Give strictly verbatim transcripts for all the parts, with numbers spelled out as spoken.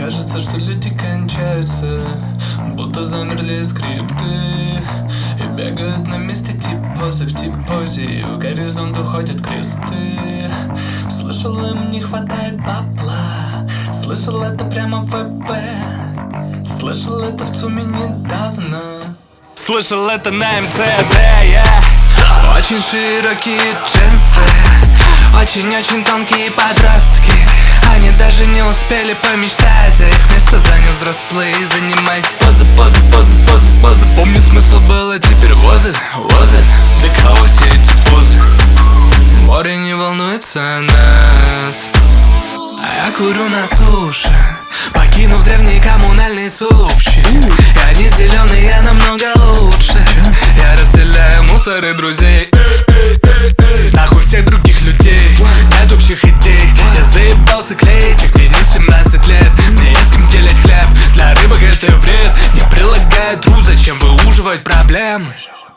кажется, что люди кончаются, будто замерли скрипты и бегают на месте тип-позы в тип-позе, и в горизонт уходят кресты. Слышал, им не хватает бабла, слышал это прямо в ВП, слышал это в ЦУМе недавно, слышал это на эм цэ дэ, yeah. Очень широкие джинсы, очень-очень тонкие подростки. Они даже не успели помечтать, а их место занял взрослый. Занимайте позы, позы, позы, позы, позы. Помню, смысл был, а теперь was it, was it. Для кого все эти позы? Море не волнуется о нас, а я курю на суше, покинув древний коммунальный супчик. И они зеленые, я намного лучше. Я разделяю мусор и друзей, нахуй всех других людей. Нет общих идей, я заебался клеить их, мне не семнадцать лет. Мне есть с кем делить хлеб, для рыбок это вред. Не прилагая труд, зачем выуживать проблем?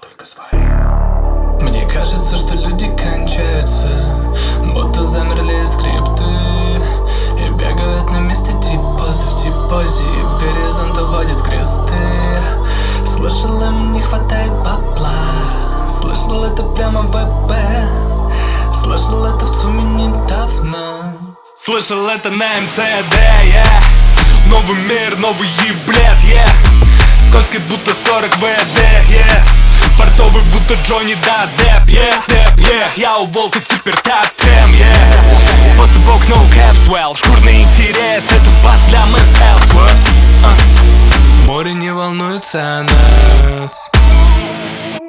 Мне кажется, что люди кончаются, будто замерли скрипты и бегают на месте тип-позы в тип-позе, и в горизонт уходят кресты. Слышал, им не хватает бабла, слышал это прямо в ВП, слышал это в ЦУМе недавно, слышал это на эм цэ дэ, yeah. Новый мир, новый еблет, yeah. Скользкий будто сорок вэ дэ, yeah. Фартовый будто Джонни да Депп, yeah, Депп, yeah. Я у волка теперь топ-крем, yeah. Поступок no caps, well. Шкурный интерес, это бас для мисс Элсворт. uh. Море не волнуется о нас.